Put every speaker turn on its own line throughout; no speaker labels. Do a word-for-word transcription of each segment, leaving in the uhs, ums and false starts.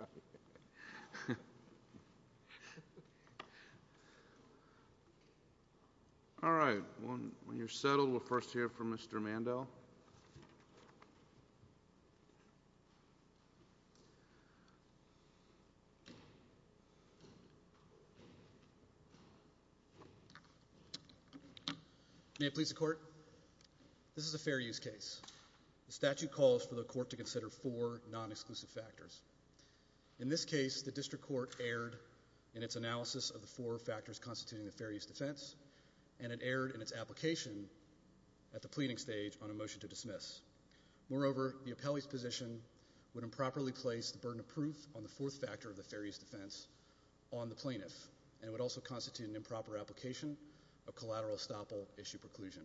All right. When, when you're settled, we'll first hear from Mister Mandel.
May it please the Court? This is a fair use case. The statute calls for the Court to consider four non-exclusive factors. In this case, the District Court erred in its analysis of the four factors constituting the fair use defense, and it erred in its application at the pleading stage on a motion to dismiss. Moreover, the appellee's position would improperly place the burden of proof on the fourth factor of the fair use defense on the plaintiff, and it would also constitute an improper application of collateral estoppel issue preclusion.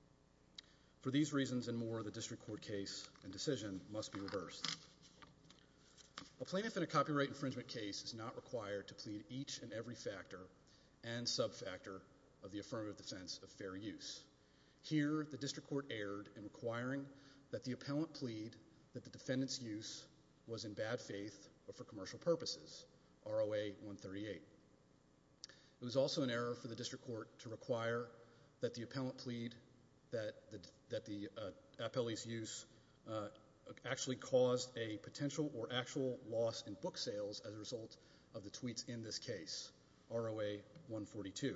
For these reasons and more, the District Court case and decision must be reversed. A plaintiff in a copyright infringement case is not required to plead each and every factor and sub-factor of the affirmative defense of fair use. Here, the District Court erred in requiring that the appellant plead that the defendant's use was in bad faith or for commercial purposes, R O A one thirty-eight. It was also an error for the District Court to require that the appellant plead that the, that the uh, appellee's use uh, actually caused a potential or actual loss in book sales as a result of the tweets in this case, R O A one forty-two.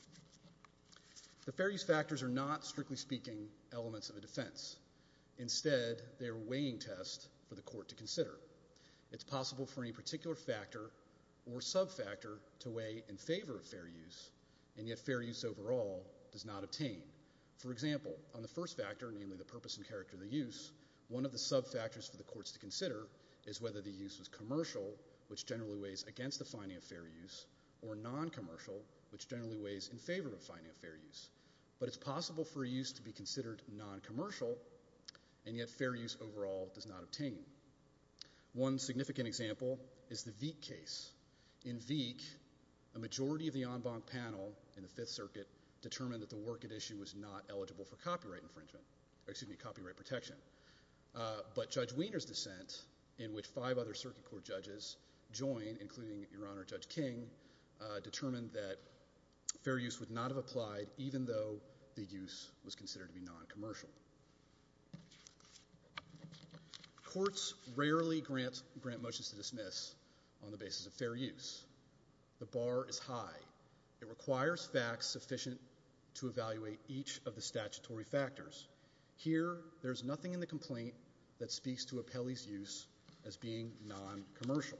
The fair use factors are not, strictly speaking, elements of a defense. Instead, they are a weighing test for the Court to consider. It's possible for any particular factor or sub-factor to weigh in favor of fair use, and yet fair use overall does not obtain. For example, on the first factor, namely the purpose and character of the use, one of the sub-factors for the courts to consider is whether the use was commercial, which generally weighs against the finding of fair use, or non-commercial, which generally weighs in favor of finding of fair use. But it's possible for a use to be considered non-commercial, and yet fair use overall does not obtain. One significant example is the Veek case. In Veek, a majority of the en banc panel in the Fifth Circuit determined that the work at issue was not eligible for copyright infringement, or excuse me, copyright protection. Uh, but Judge Wiener's dissent, in which five other circuit court judges joined, including Your Honor Judge King, uh, determined that fair use would not have applied even though the use was considered to be non-commercial. Courts rarely grant, grant motions to dismiss on the basis of fair use. The bar is high. It requires facts sufficient to evaluate each of the statutory factors. Here, there's nothing in the complaint that speaks to appellee's use as being non-commercial.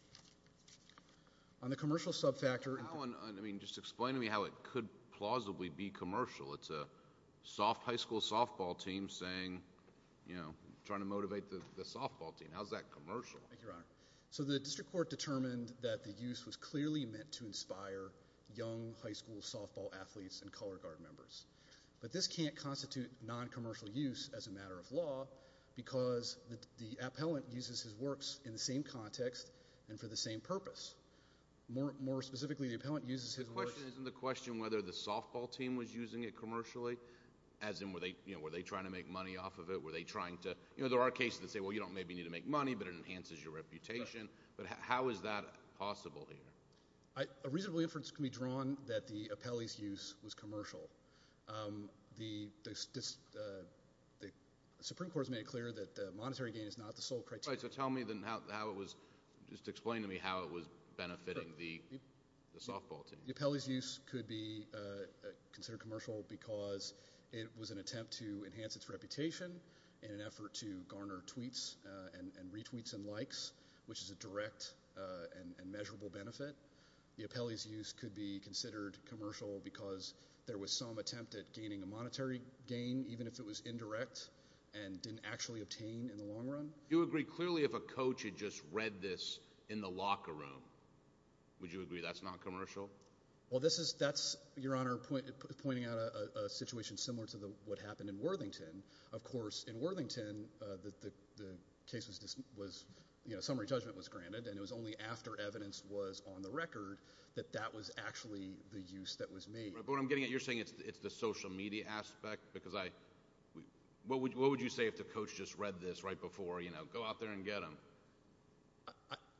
On the commercial sub-factor...
How, I mean, just explain to me how it could plausibly be commercial. It's a soft high school softball team saying, you know, trying to motivate the, the softball team. How's that commercial?
Thank you, Your Honor. So the district court determined that the use was clearly meant to inspire young high school softball athletes and color guard members. But this can't constitute non-commercial use as a matter of law because the, the appellant uses his works in the same context and for the same purpose. More, more specifically, the appellant uses his
the question,
works...
Isn't the question whether the softball team was using it commercially? As in, were they, you know, were they trying to make money off of it? Were they trying to, you know, there are cases that say, well, you don't maybe need to make money, but it enhances your reputation. Right. But h- how is that possible here?
I, a reasonable inference can be drawn that the appellee's use was commercial. Um, the, the, this, uh, the Supreme Court has made it clear that uh, monetary gain is not the sole criteria.
Right, so tell me then how, how it was, just explain to me how it was benefiting sure. the, the softball team.
The appellee's use could be uh, uh, considered commercial because it was an attempt to enhance its reputation in an effort to garner tweets uh, and, and retweets and likes, which is a direct uh, and, and measurable benefit. The appellee's use could be considered commercial because there was some attempt at gaining a monetary gain, even if it was indirect and didn't actually obtain in the long run.
You agree clearly if a coach had just read this in the locker room, would you agree that's not commercial?
Well, this is that's Your Honor point, pointing out a, a situation similar to the, what happened in Worthington. Of course, in Worthington, uh, the, the the case was dis, was you know summary judgment was granted, and it was only after evidence was on the record that that was actually the use that was made.
Right, but what I'm getting at, you're saying it's it's the social media aspect because I, we, what would what would you say if the coach just read this right before you know go out there and get him?
I,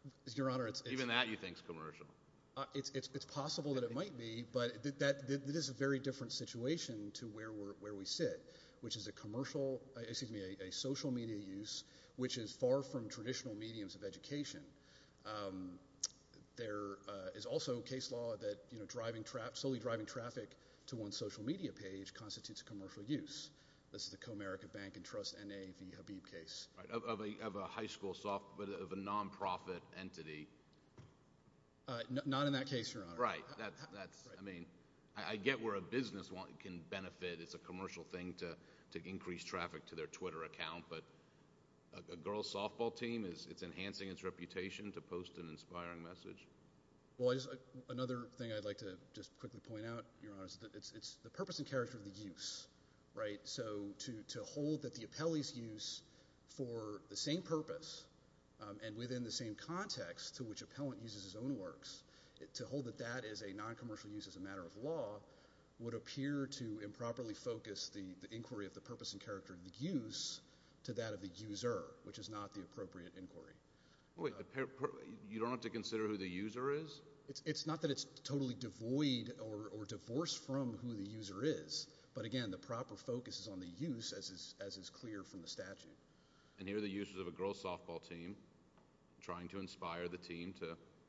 Your Honor, it's, it's
even that you think's commercial.
Uh, it's, it's, it's possible that it might be, but th that, that, that is a very different situation to where, we're, where we sit, which is a commercial, uh, excuse me, a, a social media use, which is far from traditional mediums of education. Um, there uh, is also case law that, you know, driving tra solely driving traffic to one's social media page constitutes a commercial use. This is the Comerica Bank and Trust N A v. Habib case.
Right, of, of, a, of a high school soft, but of a nonprofit entity.
Uh, n not in that case, Your Honor.
Right. That's, that's right. I mean, I, I get where a business want, can benefit. It's a commercial thing to, to increase traffic to their Twitter account, but a, a girls' softball team, is it's enhancing its reputation to post an inspiring message.
Well, I just, uh, another thing I'd like to just quickly point out, Your Honor, is that it's, it's the purpose and character of the use, right? So to, to hold that the appellee's use for the same purpose Um, and within the same context to which appellant uses his own works, it, to hold that that is a non-commercial use as a matter of law would appear to improperly focus the, the inquiry of the purpose and character of the use to that of the user, which is not the appropriate inquiry.
Wait, uh, the per, per, you don't have to consider who the user is?
It's, it's not that it's totally devoid or, or divorced from who the user is, but again, the proper focus is on the use as is, as is clear from the statute.
And here are the uses of a girls' softball team trying to inspire the team to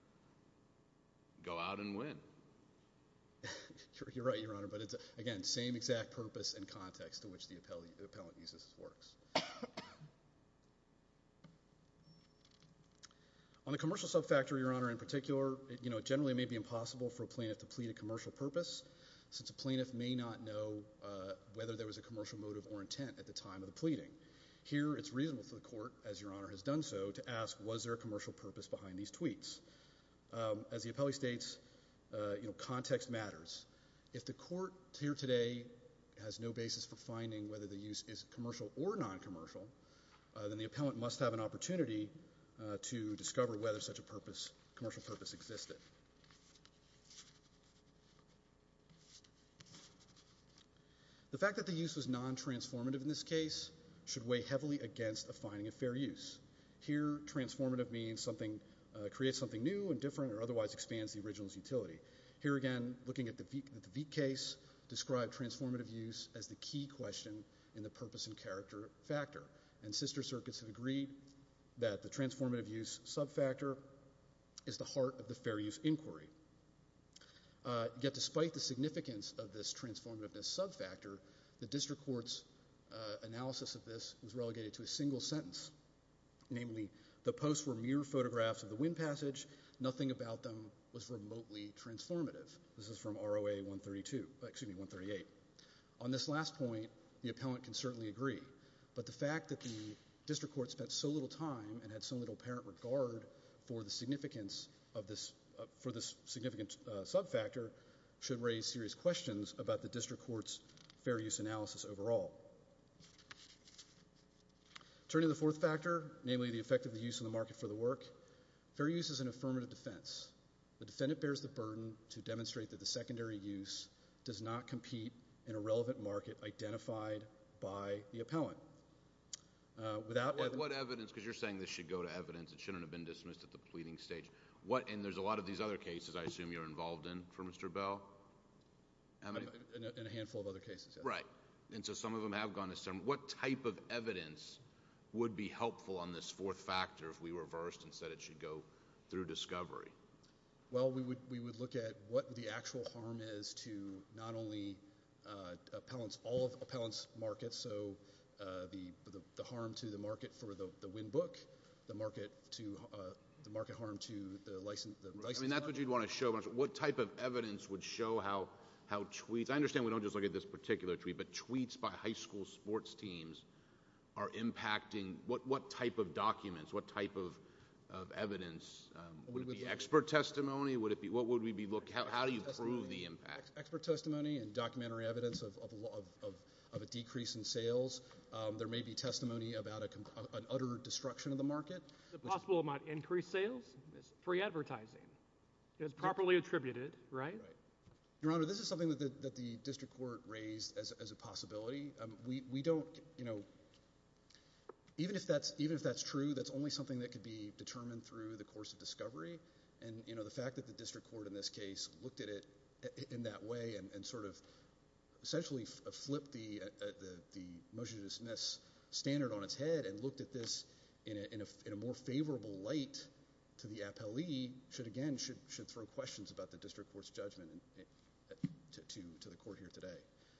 go out and win.
you're, you're right, Your Honor, but it's, again, same exact purpose and context to which the appellee, the appellant uses his works. On the commercial subfactor, Your Honor, in particular, it, you know, generally it may be impossible for a plaintiff to plead a commercial purpose, since a plaintiff may not know uh, whether there was a commercial motive or intent at the time of the pleading. Here, it's reasonable for the court, as Your Honor has done so, to ask, was there a commercial purpose behind these tweets? Um, as the appellee states, uh, you know, context matters. If the court here today has no basis for finding whether the use is commercial or non-commercial, uh, then the appellant must have an opportunity uh, to discover whether such a purpose, commercial purpose existed. The fact that the use was non-transformative in this case should weigh heavily against a finding of fair use. Here, transformative means something uh, creates something new and different or otherwise expands the original's utility. Here again, looking at the Veek, the Veek case, described transformative use as the key question in the purpose and character factor. And sister circuits have agreed that the transformative use subfactor is the heart of the fair use inquiry. Uh, yet despite the significance of this transformativeness subfactor, the district court's Uh, analysis of this was relegated to a single sentence, namely, the posts were mere photographs of the wind passage, nothing about them was remotely transformative. This is from R O A one thirty-two, uh, excuse me, one thirty-eight. On this last point, the appellant can certainly agree, but the fact that the district court spent so little time and had so little apparent regard for the significance of this, uh, for this significant uh, subfactor should raise serious questions about the district court's fair use analysis overall. Turning to the fourth factor, namely the effect of the use in the market for the work, fair use is an affirmative defense. The defendant bears the burden to demonstrate that the secondary use does not compete in a relevant market identified by the appellant. Uh, without
what,
ev
what evidence, because you're saying this should go to evidence, it shouldn't have been dismissed at the pleading stage. What, and there's a lot of these other cases I assume you're involved in for Mister Bell? How many?
In a, in a handful of other cases, yes.
Right. And so some of them have gone to some. What type of evidence would be helpful on this fourth factor if we reversed and said it should go through discovery?
Well, we would we would look at what the actual harm is to not only uh, appellants, all of appellants' markets, so uh, the, the the harm to the market for the the Win book, the market to uh, the market harm to the license. The license
I mean, that's
market.
what you'd want to show. What type of evidence would show how how tweets? I understand we don't just look at this particular tweet, but tweets by high school sports teams are impacting, what, what type of documents, what type of, of evidence? Um, would it be expert testimony? Would it be, what would we be looking, how, how do you prove the impact?
Expert testimony and documentary evidence of, of, of, of, of a decrease in sales. Um, there may be testimony about a, an utter destruction of the market.
Is it possible it might increase sales? It's free advertising. It's properly attributed, right?
Right. Your Honor, this is something that the, that the district court raised as, as a possibility. Um, we, we don't, you know, Even if that's even if that's true, that's only something that could be determined through the course of discovery. And you know, the fact that the district court in this case looked at it in that way and, and sort of essentially f- flipped the, uh, the the motion to dismiss standard on its head and looked at this in a, in a, in a more favorable light to the appellee should again should should throw questions about the district court's judgment in, in, to, to to the court here today.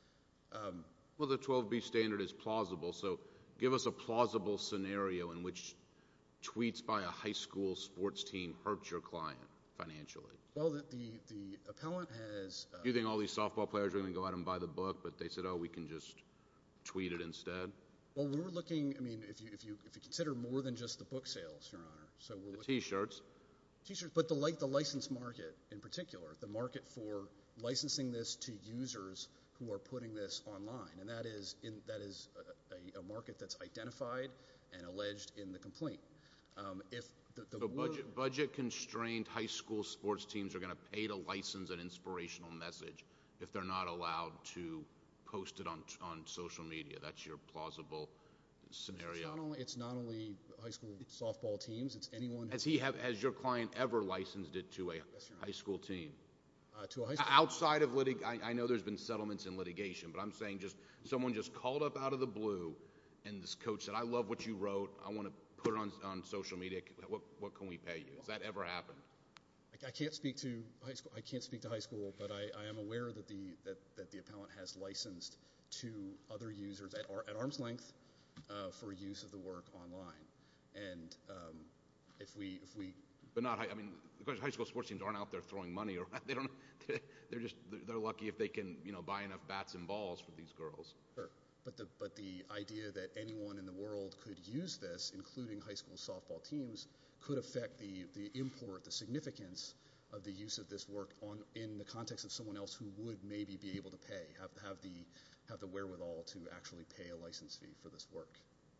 Um,
well, the twelve B standard is plausible, so give us a plausible scenario in which tweets by a high school sports team hurt your client financially.
Well, the the, the appellant has. Uh,
Do you think all these softball players are going to go out and buy the book, but they said, "Oh, we can just tweet it instead"?
Well, we're looking. I mean, if you if you if you consider more than just the book sales, Your Honor. So we're
the
looking
T-shirts.
T-shirts, but the like the license market in particular, the market for licensing this to users who are putting this online, and that is in that is a, a, a market that's identified and alleged in the complaint. Um, if the, the
so
word,
budget budget constrained high school sports teams are going to pay to license an inspirational message if they're not allowed to post it on on social media. That's your plausible scenario.
It's not only, it's not only high school softball teams. It's anyone.
Has he have has your client ever licensed it to a
Yes,
high school team?
Uh, to a high school.
Outside of litig, I, I know there's been settlements in litigation, but I'm saying just someone just called up out of the blue, and this coach said, "I love what you wrote. I want to put it on on social media. What what can we pay you?" Has that ever happened?
I can't speak to high school. I can't speak to high school, but I, I am aware that the that, that the appellant has licensed to other users at, at arm's length uh, for use of the work online. And um, if we if we
but not high, I mean, because high school sports teams aren't out there throwing money around. They don't. They're just they're lucky if they can you know buy enough bats and balls for these girls.
Sure. But the but the idea that anyone in the world could use this, including high school softball teams, could affect the, the import, the significance of the use of this work on in the context of someone else who would maybe be able to pay, have have the have the wherewithal to actually pay a license fee for this work.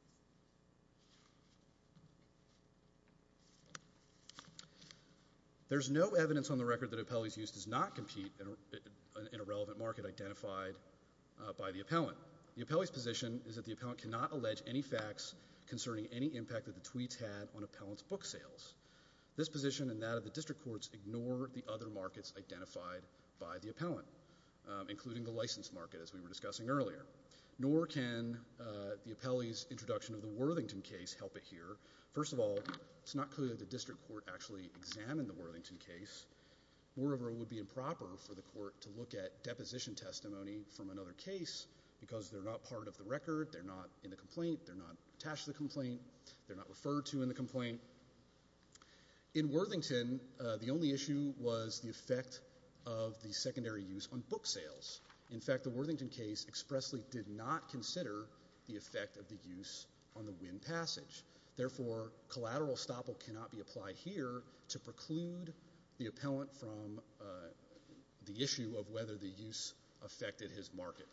There's no evidence on the record that appellee's use does not compete in a, in a relevant market identified uh, by the appellant. The appellee's position is that the appellant cannot allege any facts concerning any impact that the tweets had on appellant's book sales. This position and that of the district courts ignore the other markets identified by the appellant, um, including the license market, as we were discussing earlier. Nor can uh, the appellee's introduction of the Worthington case help it here. First of all, it's not clear that the district court actually examined the Worthington case. Moreover, it would be improper for the court to look at deposition testimony from another case because they're not part of the record, they're not in the complaint, they're not attached to the complaint, they're not referred to in the complaint. In Worthington, uh, the only issue was the effect of the secondary use on book sales. In fact, the Worthington case expressly did not consider the effect of the use on the Wynn passage. Therefore, collateral estoppel cannot be applied here to preclude the appellant from uh, the issue of whether the use affected his market.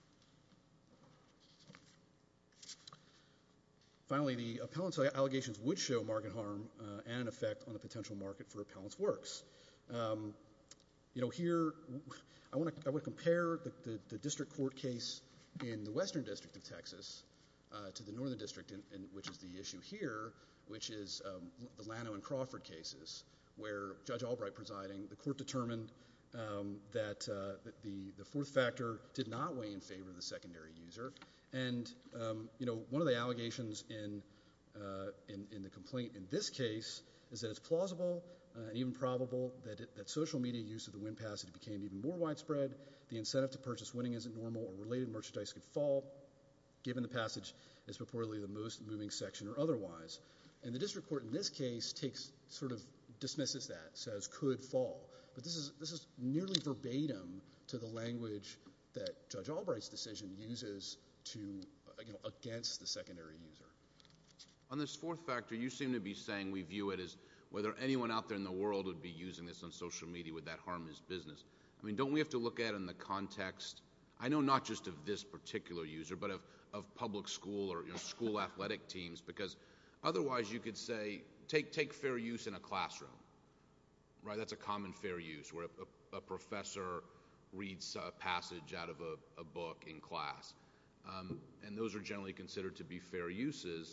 Finally, the appellant's allegations would show market harm uh, and an effect on the potential market for appellant's works. Um, you know, here I want to I want to compare the, the, the district court case in the Western District of Texas uh, to the Northern District, in, in, which is the issue here, which is um, the Lano and Crawford cases, where Judge Albright presiding, the court determined um, that, uh, that the the fourth factor did not weigh in favor of the secondary user. And, um, you know, one of the allegations in, uh, in in the complaint in this case is that it's plausible uh, and even probable that, it, that social media use of the Wynn passage became even more widespread. The incentive to purchase winning isn't normal or related merchandise could fall, given the passage is purportedly the most moving section or otherwise. And the district court in this case takes sort of dismisses that, says could fall. But this is this is nearly verbatim to the language that Judge Albright's decision uses to, you know, against the secondary user.
On this fourth factor, you seem to be saying we view it as whether anyone out there in the world would be using this on social media, would that harm his business? I mean, don't we have to look at it in the context, I know not just of this particular user, but of, of public school or, you know, school athletic teams, because otherwise you could say, take, take fair use in a classroom, right? That's a common fair use where a, a, a professor reads a passage out of a, a book in class. Um, and those are generally considered to be fair uses.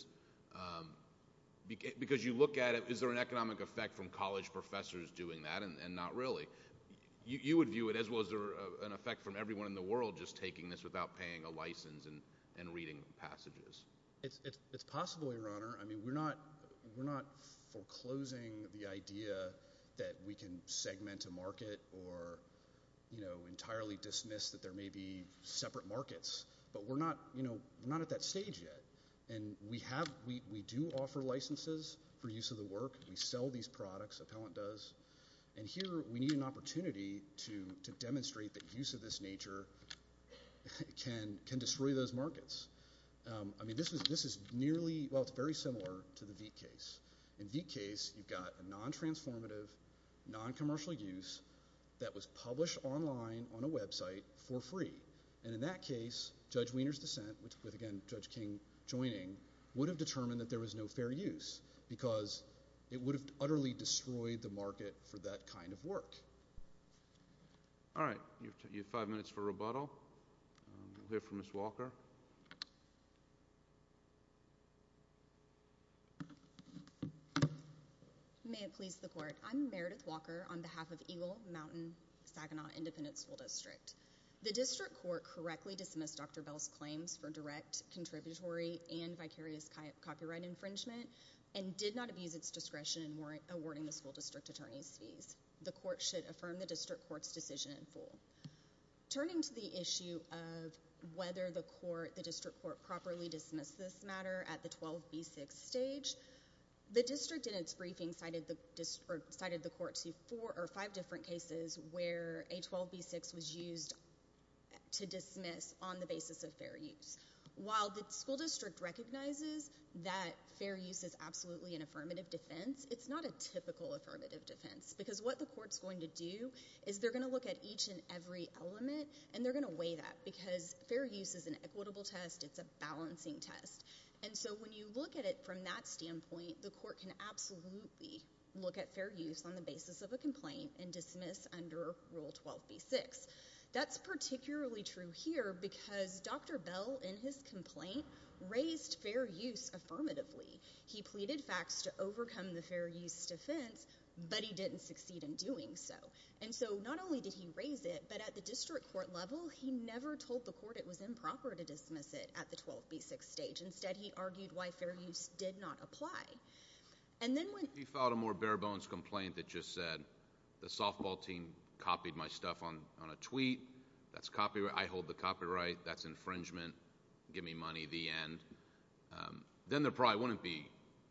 Um, beca- because you look at it, is there an economic effect from college professors doing that? And, and not really. You, you would view it as, well, is there a, an effect from everyone in the world just taking this without paying a license and, and reading passages?
It's, it's, it's possible, Your Honor. I mean, we're not, we're not foreclosing the idea that we can segment a market or, you know, entirely dismiss that there may be separate markets. But we're not, you know, we're not at that stage yet. And we have, we, we do offer licenses for use of the work. We sell these products, Appellant does. And here we need an opportunity to, to demonstrate that use of this nature can, can destroy those markets. Um, I mean, this is, this is nearly, well, it's very similar to the Veek case. In Veek case, you've got a non-transformative, non-commercial use that was published online on a website for free. And in that case, Judge Wiener's dissent, which, with, again, Judge King joining, would have determined that there was no fair use because it would have utterly destroyed the market for that kind of work.
All right. You have, t- you have five minutes for rebuttal. Um, we'll hear from Miz Walker.
May it please the Court. I'm Meredith Walker on behalf of Eagle Mountain Saginaw Independent School District. The district court correctly dismissed Doctor Bell's claims for direct, contributory, and vicarious copyright infringement and did not abuse its discretion in war- awarding the school district attorney's fees. The court should affirm the district court's decision in full. Turning to the issue of whether the court, the district court, properly dismissed this matter at the twelve B six stage, the district in its briefing cited the, dis- or cited the court to four or five different cases where a twelve B six was used to dismiss on the basis of fair use. While the school district recognizes that fair use is absolutely an affirmative defense, it's not a typical affirmative defense because what the court's going to do is they're going to look at each and every element and they're going to weigh that because fair use is an equitable test, it's a balancing test. And so when you look at it from that standpoint, the court can absolutely look at fair use on the basis of a complaint and dismiss under Rule twelve B six. That's particularly true here because Doctor Bell, in his complaint, raised fair use affirmatively. He pleaded facts to overcome the fair use defense, but he didn't succeed in doing so. And so not only did he raise it, but at the district court level, he never told the court it was improper to dismiss it at the twelve B six stage. Instead, he argued why fair use did not apply. And then when
He filed a more bare-bones complaint that just said, the softball team copied my stuff on, on a tweet. That's copyright. I hold the copyright. That's infringement. Give me money, the end. Um, then there probably wouldn't be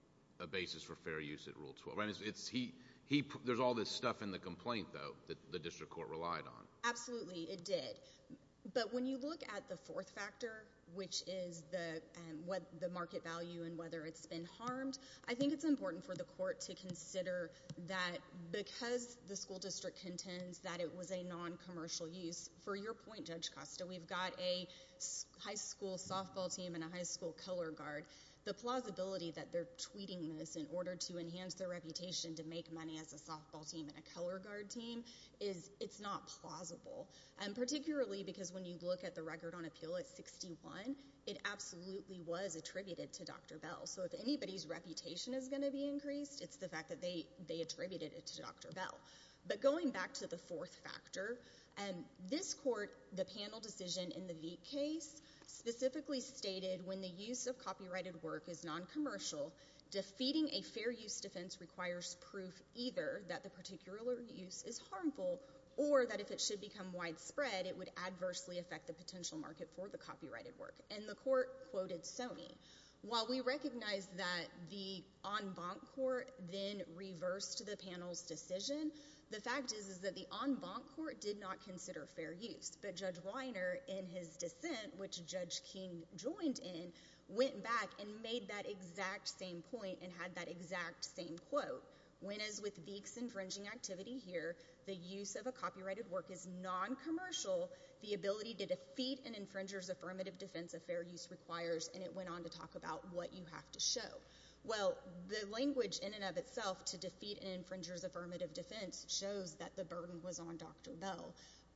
a basis for fair use at Rule twelve. Right? It's, it's he he. There's all this stuff in the complaint though that the district court relied on.
Absolutely, it did. But when you look at the fourth factor, which is the um, what the market value and whether it's been harmed, I think it's important for the court to consider that because the school district contends that it was a non-commercial use. For your point, Judge Costa, we've got a high school softball team and a high school color guard. The plausibility that they're tweeting this in order to enhance their reputation to make money as a softball team and a color guard team is, it's not plausible. And particularly because when you look at the record on appeal at sixty-one, it absolutely was attributed to Doctor Bell. So if anybody's reputation is going to be increased, it's the fact that they, they attributed it to Doctor Bell. But going back to the fourth factor, um, this court, the panel decision in the Veek case, specifically stated when the use of copyrighted work is non-commercial, defeating a fair use defense requires proof either that the particular use is harmful or that if it should become widespread, it would adversely affect the potential market for the copyrighted work. And the court quoted Sony. While we recognize that the en banc court then reversed the panel's decision, the fact is, is that the en banc court did not consider fair use. But Judge Weiner, in his dissent, which Judge King joined in, went back and made that exact same point and had that exact same quote. When, as with Veek's infringing activity here, the use of a copyrighted work is non-commercial, the ability to defeat an infringer's affirmative defense of fair use requires, and it went on to talk about what you have to show. Well, the language in and of itself to defeat an infringer's affirmative defense shows that the burden was on Doctor Bell.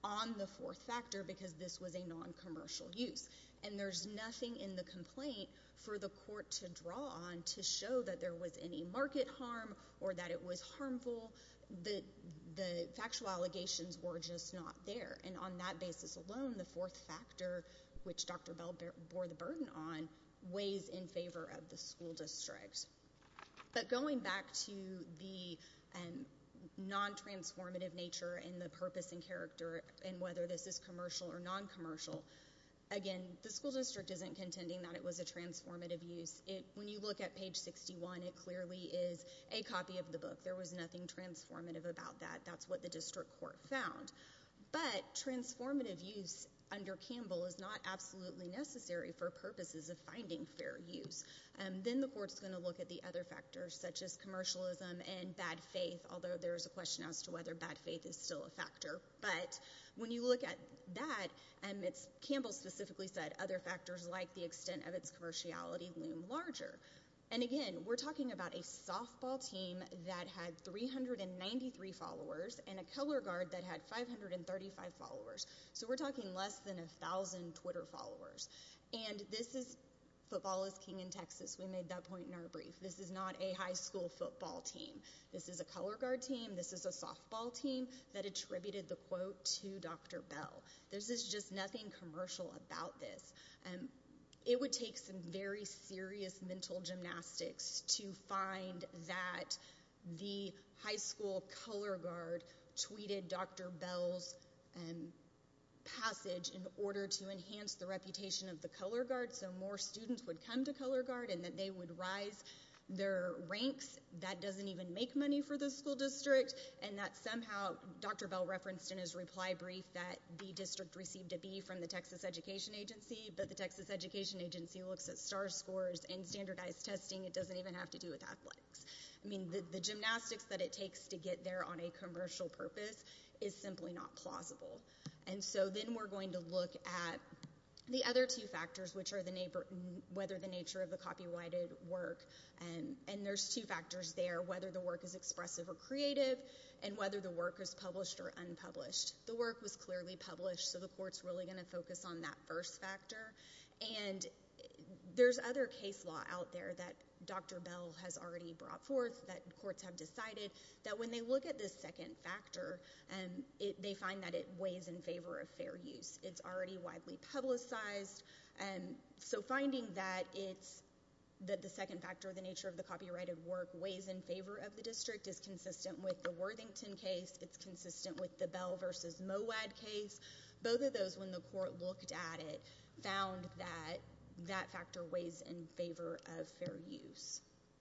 on the fourth factor because this was a non-commercial use. And there's nothing in the complaint for the court to draw on to show that there was any market harm or that it was harmful. The, the factual allegations were just not there. And on that basis alone, the fourth factor, which Doctor Bell bore the burden on, weighs in favor of the school district. But going back to the um, non-transformative nature and the purpose and character and whether this is commercial or non-commercial, again, the school district isn't contending that it was a transformative use. It, when you look at page sixty-one, it clearly is a copy of the book. There was nothing transformative about that. That's what the district court found. But transformative use under Campbell is not absolutely necessary for purposes of finding fair use. Um, then the court's going to look at the other factors, such as commercialism and bad faith, although there's a question as to whether bad faith is still a factor. But when you look at that, um, it's, Campbell specifically said other factors like the extent of its commerciality loom larger. And again, we're talking about a softball team that had three hundred ninety-three followers and a color guard that had five hundred thirty-five followers. So we're talking less than a thousand Twitter followers. And this is, football is king in Texas. We made that point in our brief. This is not a high school football team. This is a color guard team. This is a softball team that attributed the quote to Doctor Bell. There's just nothing commercial about this. Um, It would take some very serious mental gymnastics to find that the high school color guard tweeted Doctor Bell's um, passage in order to enhance the reputation of the color guard so more students would come to color guard and that they would rise their ranks. That doesn't even make money for the school district, and that somehow Doctor Bell referenced in his reply brief that the district received a B from the Texas Education Agency, but the Texas Education Agency looks at STAR scores and standardized testing. It doesn't even have to do with athletics. I mean, the, the gymnastics that it takes to get there on a commercial purpose is simply not plausible. And so then we're going to look at the other two factors, which are the neighbor, whether the nature of the copyrighted work, and, and there's two factors there, whether the work is expressive or creative, and whether the work is published or unpublished. The work was clearly published, so the court's really going to focus on that first factor. And there's other case law out there that Doctor Bell has already brought forth that courts have decided that when they look at this second factor, um, it, they find that it weighs in favor of fair use. It's already widely publicized. Um, so finding that it's that the second factor, the nature of the copyrighted work, weighs in favor of the district is consistent with the Worthington case. It's consistent with the Bell versus Mowad case. Both of those, when the court looked at it, found that that factor weighs in favor of fair use.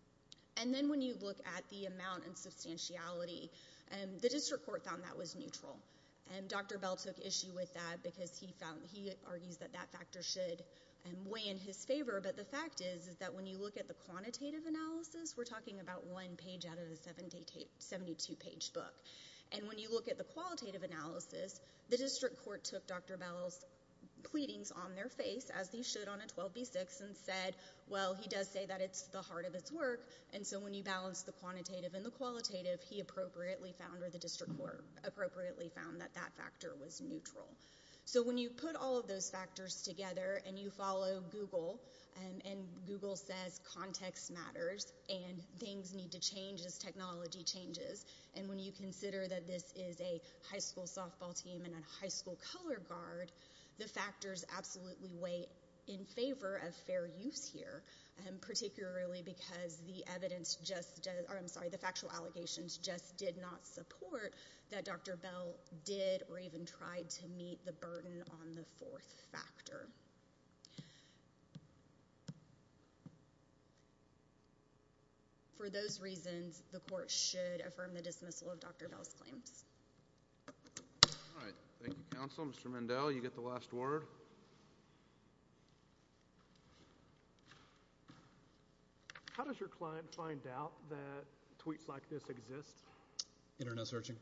And then when you look at the amount and substantiality, um, the district court found that was neutral. And Doctor Bell took issue with that because he found he argues that that factor should um, weigh in his favor. But the fact is, is that when you look at the quantitative analysis, we're talking about one page out of a seventy-two page book. And when you look at the qualitative analysis, the district court took Doctor Bell's pleadings on their face, as they should on a twelve B six, and said, well, he does say that it's the heart of its work, and so when you balance the quantitative and the qualitative, he appropriately found, or the district court appropriately found, that that factor was neutral. So when you put all of those factors together and you follow Google, um, and Google says context matters and things need to change as technology changes, and when you consider that this is a high school softball team and a high school color guard, the factors absolutely weigh in favor of fair use here, um, particularly because the evidence just does, or I'm sorry, the factual allegations just did not support that Doctor Bell did or even tried to meet the burden on the fourth factor. For those reasons, the court should affirm the dismissal of Doctor Bell's claims.
All right. Thank you, counsel. Mister Mendel, you get the last word.
How does your client find out that tweets like this exist?
Internet searching.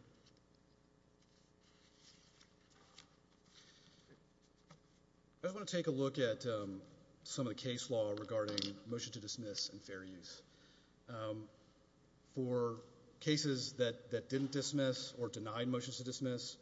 I just want to take a look at um, some of the case law regarding motion to dismiss and fair use. Um, for cases that, that didn't dismiss or denied motions to dismiss,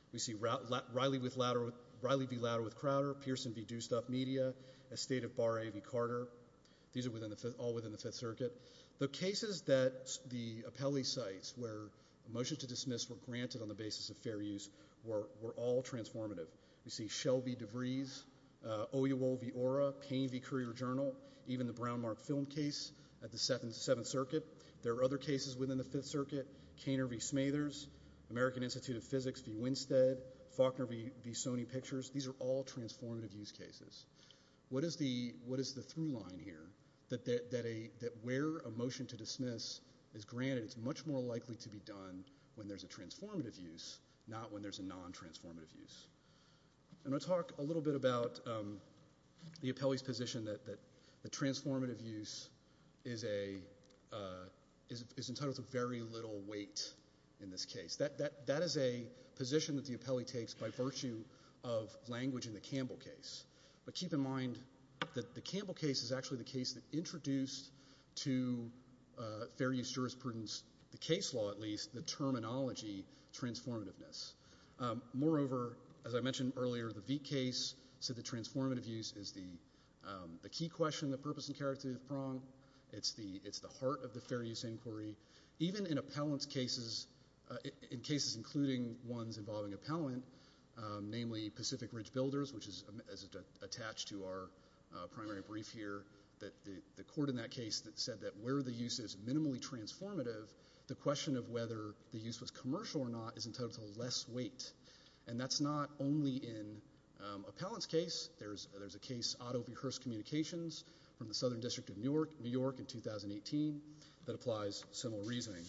We see Riley, with Louder, Riley v. Louder with Crowder, Pearson v. Dewstuff Media, Estate of Barre v. Carter. These are within the fifth, all within the Fifth Circuit. The cases that the appellee cites where a motion to dismiss were granted on the basis of fair use were, were all transformative. We see Shell v. DeVries, uh, Oyewole v. Ora, Payne v. Courier-Journal, even the Brown-Mark film case at the Seventh, Seventh Circuit. There are other cases within the Fifth Circuit, Kaner v. Smathers, American Institute of Physics v. Winstead, Faulkner v. v. Sony Pictures. These are all transformative use cases. What is the, what is the through line here? That, that, that, a, that where a motion to dismiss is granted, it's much more likely to be done when there's a transformative use, not when there's a non-transformative use. I'm going to talk a little bit about um, the appellee's position that, that the transformative use is, a, uh, is, is entitled to very little weight in this case. That, that, that is a position that the appellee takes by virtue of language in the Campbell case. But keep in mind that the Campbell case is actually the case that introduced to uh, fair use jurisprudence, the case law at least, the terminology transformativeness. Um, moreover, as I mentioned earlier, the Veek case said that transformative use is the, um, the key question, the purpose and character of the prong. It's the, it's the heart of the fair use inquiry. Even in appellant's cases, uh, in cases including ones involving appellant, um, namely Pacific Ridge Builders, which is, is attached to our uh, primary brief here, that the, the court in that case that said that where the use is minimally transformative, the question of whether the use was commercial or not is entitled to less weight. And that's not only in um, appellant's case. There's, there's a case, Otto v. Hearst Communications, from the Southern District of New York, New York in two thousand eighteen, that applies similar reasoning.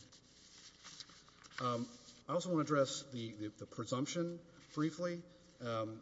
Um, I also want to address the, the, the presumption briefly. Um,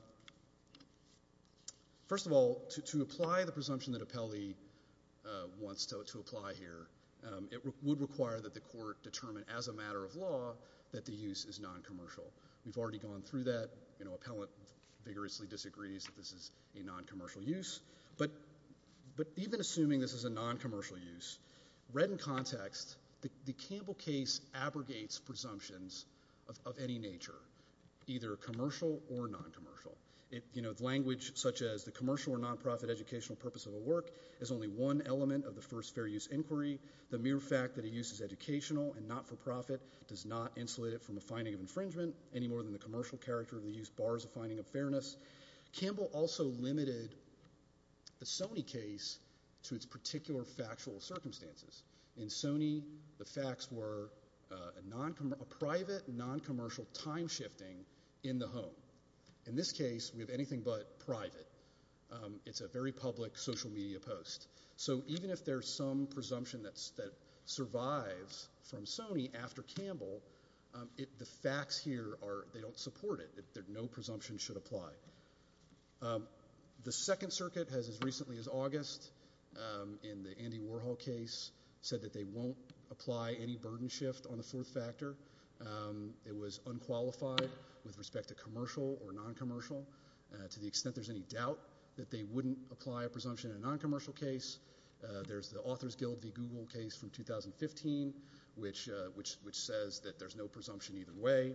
first of all, to, to apply the presumption that appellee uh, wants to, to apply here, um, it re- would require that the court determine as a matter of law that the use is non-commercial. We've already gone through that. You know, appellant vigorously disagrees that this is a non-commercial use. But But even assuming this is a non-commercial use, read in context, the, the Campbell case abrogates presumptions of, of any nature, either commercial or non-commercial. It, you know, language such as the commercial or nonprofit educational purpose of a work is only one element of the first fair use inquiry. The mere fact that a use is educational and not for profit does not insulate it from a finding of infringement any more than the commercial character of the use bars a finding of fairness. Campbell also limited the Sony case to its particular factual circumstances. In Sony, the facts were uh, a, non a private, non-commercial time shifting in the home. In this case, we have anything but private. Um, it's a very public social media post. So even if there's some presumption that's, that survives from Sony after Campbell, um, it, the facts here are, they don't support it. it there, no presumption should apply. Um, The Second Circuit has, as recently as August, um, in the Andy Warhol case, said that they won't apply any burden shift on the fourth factor. Um, it was unqualified with respect to commercial or non-commercial. Uh, to the extent there's any doubt that they wouldn't apply a presumption in a non-commercial case, uh, there's the Authors Guild v. Google case from two thousand fifteen, which, uh, which, which says that there's no presumption either way.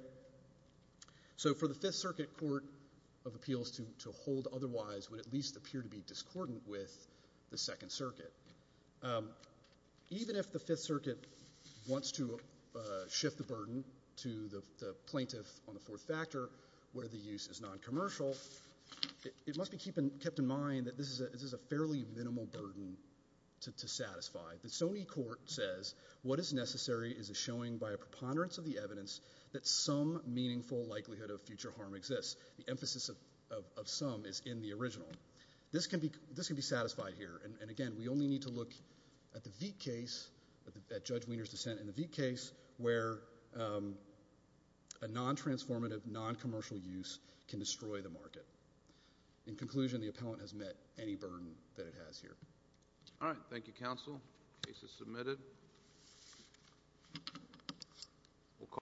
So for the Fifth Circuit Court of Appeals to, to hold otherwise would at least appear to be discordant with the Second Circuit. Um, even if the Fifth Circuit wants to uh, shift the burden to the, the plaintiff on the fourth factor where the use is non-commercial, it, it must be keep in, kept in mind that this is a, this is a fairly minimal burden to, to satisfy. The Sony court says what is necessary is a showing by a preponderance of the evidence that some meaningful likelihood of future harm exists. The emphasis of, of, of some is in the original. This can be, this can be satisfied here. And, and again, we only need to look at the Veek case, at, the, at Judge Wiener's dissent in the Veek case, where um, a non-transformative, non-commercial use can destroy the market. In conclusion, the appellant has met any burden that it has here.
All right. Thank you, counsel. Case is submitted.